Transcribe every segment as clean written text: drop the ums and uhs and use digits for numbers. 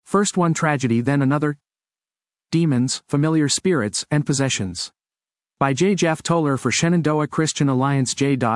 First one tragedy, then another. Demons, Familiar Spirits, and Possessions. By J. Jeff Toller for Shenandoah Christian Alliance.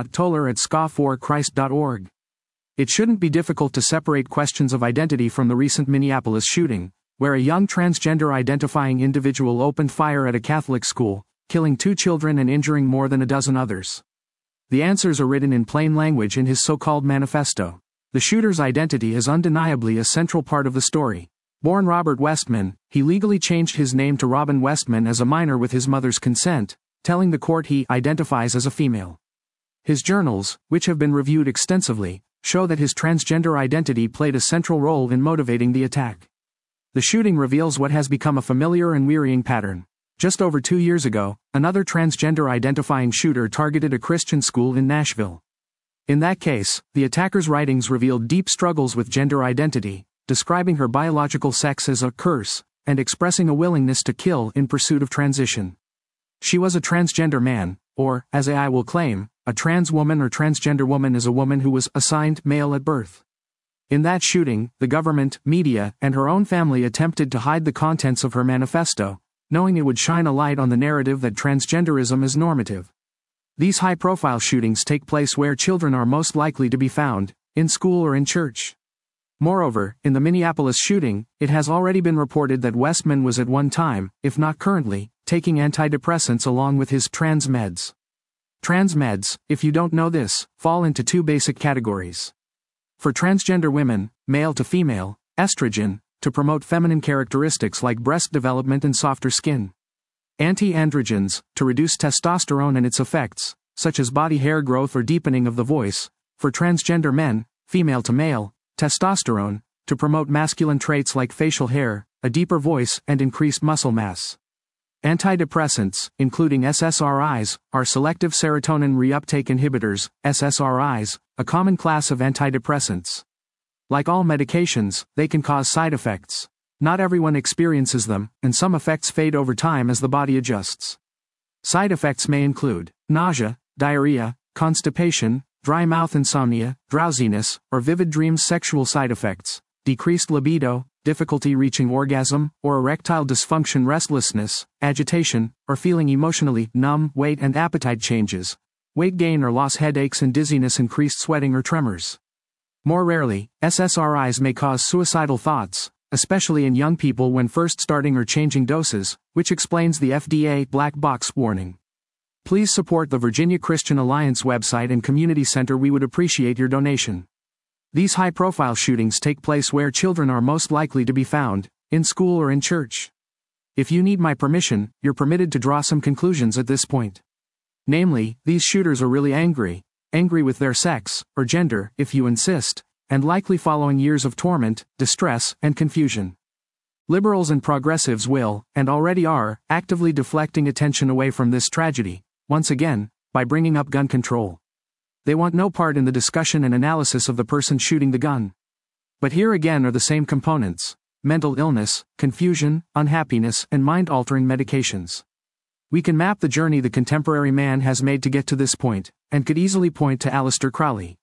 j.toller@scoff4christ.org. It shouldn't be difficult to separate questions of identity from the recent Minneapolis shooting, where a young transgender-identifying individual opened fire at a Catholic school, killing 2 children and injuring more than a dozen others. The answers are written in plain language in his so-called manifesto. The shooter's identity is undeniably a central part of the story. Born Robert Westman, he legally changed his name to Robin Westman as a minor with his mother's consent, telling the court he identifies as a female. His journals, which have been reviewed extensively, show that his transgender identity played a central role in motivating the attack. The shooting reveals what has become a familiar and wearying pattern. Just over 2 years ago, another transgender-identifying shooter targeted a Christian school in Nashville. In that case, the attacker's writings revealed deep struggles with gender identity, describing her biological sex as a curse, and expressing a willingness to kill in pursuit of transition. She was a transgender man, or, as AI will claim, a trans woman or transgender woman is a woman who was assigned male at birth. In that shooting, the government, media, and her own family attempted to hide the contents of her manifesto, knowing it would shine a light on the narrative that transgenderism is normative. These high-profile shootings take place where children are most likely to be found, in school or in church. Moreover, in the Minneapolis shooting, it has already been reported that Westman was at one time, if not currently, taking antidepressants along with his trans meds. Trans meds, if you don't know this, fall into 2 basic categories. For transgender women, male to female, estrogen, to promote feminine characteristics like breast development and softer skin. Anti-androgens, to reduce testosterone and its effects, such as body hair growth or deepening of the voice. For transgender men, female to male, testosterone, to promote masculine traits like facial hair, a deeper voice, and increased muscle mass. Antidepressants, including SSRIs, are selective serotonin reuptake inhibitors, SSRIs, a common class of antidepressants. Like all medications, they can cause side effects. Not everyone experiences them, and some effects fade over time as the body adjusts. Side effects may include nausea, diarrhea, constipation, dry mouth, insomnia, drowsiness, or vivid dreams. Sexual side effects: decreased libido, difficulty reaching orgasm, or erectile dysfunction, restlessness, agitation, or feeling emotionally numb, weight and appetite changes, weight gain or loss, headaches and dizziness, increased sweating or tremors. More rarely, SSRIs may cause suicidal thoughts, especially in young people when first starting or changing doses, which explains the FDA black box warning. Please support the Virginia Christian Alliance website and community center. We would appreciate your donation. These high-profile shootings take place where children are most likely to be found, in school or in church. If you need my permission, you're permitted to draw some conclusions at this point. Namely, these shooters are really angry with their sex, or gender, if you insist, and likely following years of torment, distress, and confusion. Liberals and progressives will, and already are, actively deflecting attention away from this tragedy, once again, by bringing up gun control. They want no part in the discussion and analysis of the person shooting the gun. But here again are the same components: mental illness, confusion, unhappiness, and mind-altering medications. We can map the journey the contemporary man has made to get to this point, and could easily point to Aleister Crowley.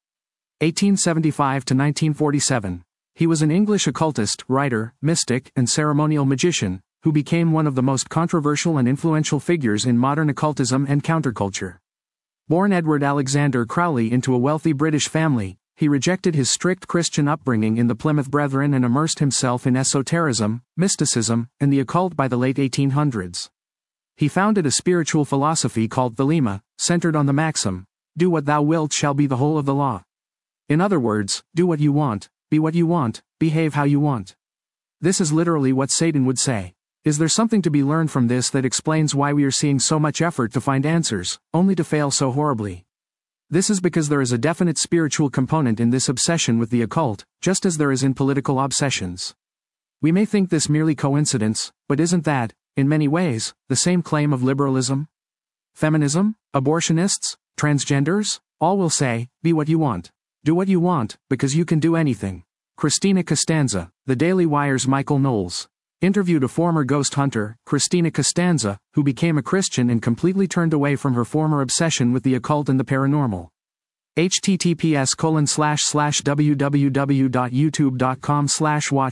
1875 to 1947. He was an English occultist, writer, mystic, and ceremonial magician, who became one of the most controversial and influential figures in modern occultism and counterculture. Born Edward Alexander Crowley into a wealthy British family, he rejected his strict Christian upbringing in the Plymouth Brethren and immersed himself in esotericism, mysticism, and the occult by the late 1800s. He founded a spiritual philosophy called Thelema, centered on the maxim, "Do what thou wilt shall be the whole of the law." In other words, do what you want, be what you want, behave how you want. This is literally what Satan would say. Is there something to be learned from this that explains why we are seeing so much effort to find answers, only to fail so horribly? This is because there is a definite spiritual component in this obsession with the occult, just as there is in political obsessions. We may think this merely coincidence, but isn't that, in many ways, the same claim of liberalism? Feminism, abortionists, transgenders, all will say, be what you want. Do what you want, because you can do anything. Christina Costanza, The Daily Wire's Michael Knowles, interviewed a former ghost hunter, Christina Costanza, who became a Christian and completely turned away from her former obsession with the occult and the paranormal. https://www.youtube.com/watch?v=hfwbqbfslzk .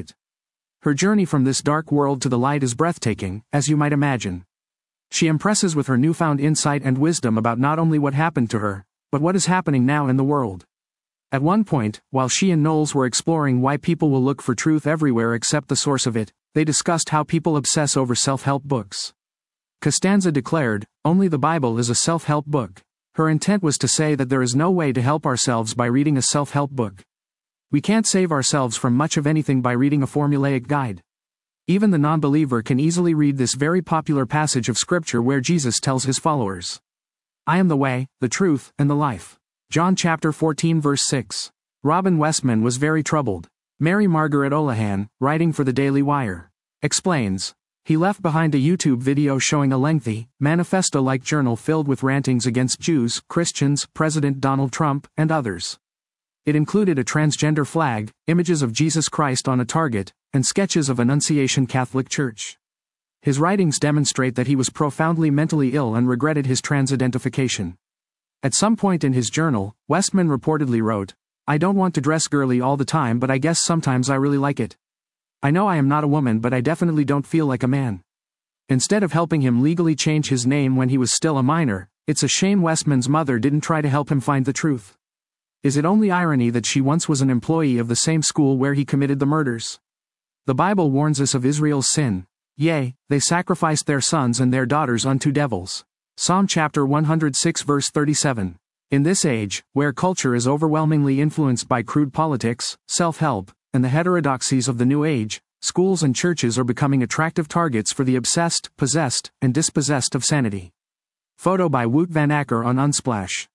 Her journey from this dark world to the light is breathtaking, as you might imagine. She impresses with her newfound insight and wisdom about not only what happened to her, but what is happening now in the world. At one point, while she and Knowles were exploring why people will look for truth everywhere except the source of it, they discussed how people obsess over self-help books. Costanza declared, "Only the Bible is a self-help book." Her intent was to say that there is no way to help ourselves by reading a self-help book. We can't save ourselves from much of anything by reading a formulaic guide. Even the non-believer can easily read this very popular passage of Scripture where Jesus tells his followers, "I am the way, the truth, and the life." John chapter 14 verse 6. Robin Westman was very troubled. Mary Margaret Olahan, writing for the Daily Wire, explains, he left behind a YouTube video showing a lengthy, manifesto-like journal filled with rantings against Jews, Christians, President Donald Trump, and others. It included a transgender flag, images of Jesus Christ on a target, and sketches of Annunciation Catholic Church. His writings demonstrate that he was profoundly mentally ill and regretted his trans identification. At some point in his journal, Westman reportedly wrote, "I don't want to dress girly all the time, but I guess sometimes I really like it. I know I am not a woman, but I definitely don't feel like a man." Instead of helping him legally change his name when he was still a minor, it's a shame Westman's mother didn't try to help him find the truth. Is it only irony that she once was an employee of the same school where he committed the murders? The Bible warns us of Israel's sin. Yea, they sacrificed their sons and their daughters unto devils. Psalm chapter 106 verse 37. In this age, where culture is overwhelmingly influenced by crude politics, self-help, and the heterodoxies of the New Age, schools and churches are becoming attractive targets for the obsessed, possessed, and dispossessed of sanity. Photo by Wout van Acker on Unsplash.